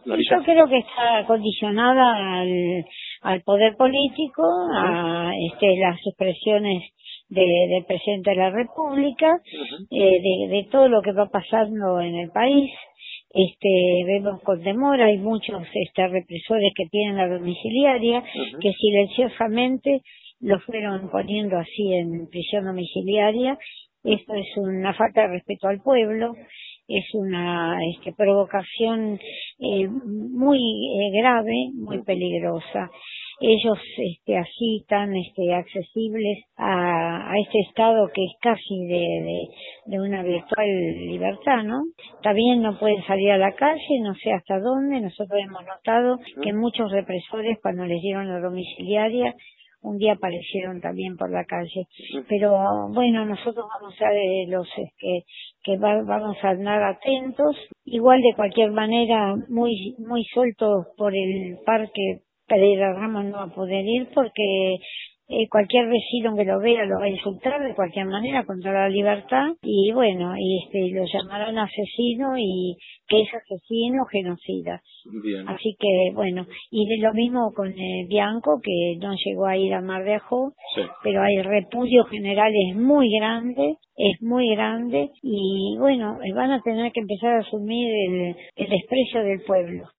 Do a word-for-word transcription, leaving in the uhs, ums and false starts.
La Y yo creo que está condicionada al, al poder político, a este, las expresiones de, del presidente de la República, uh-huh. eh, de, de todo lo que va pasando en el país. Este, vemos con temor, hay muchos este, represores que tienen la domiciliaria, uh-huh. que silenciosamente lo fueron poniendo así en prisión domiciliaria. Esto es una falta de respeto al pueblo, es una este, provocación eh, muy eh, grave, muy peligrosa. Ellos este, así tan este, accesibles a, a este estado que es casi de, de, de una virtual libertad, ¿no? También no pueden salir a la calle, no sé hasta dónde. Nosotros hemos notado que muchos represores, cuando les dieron la domiciliaria, un día aparecieron también por la calle. Pero bueno, nosotros vamos a de los que, que va, vamos a andar atentos. Igual de cualquier manera, muy muy sueltos por el parque Pereira Ramos no va a poder ir porque eh, cualquier vecino que lo vea lo va a insultar de cualquier manera contra la libertad y bueno, y este lo llamarán asesino y que es asesino, genocida. Bien. Así que bueno, y de lo mismo con eh, Bianco, que no llegó a ir a Mar de Ajó, sí. Pero hay repudio general, es muy grande, es muy grande y bueno, van a tener que empezar a asumir el, el desprecio del pueblo.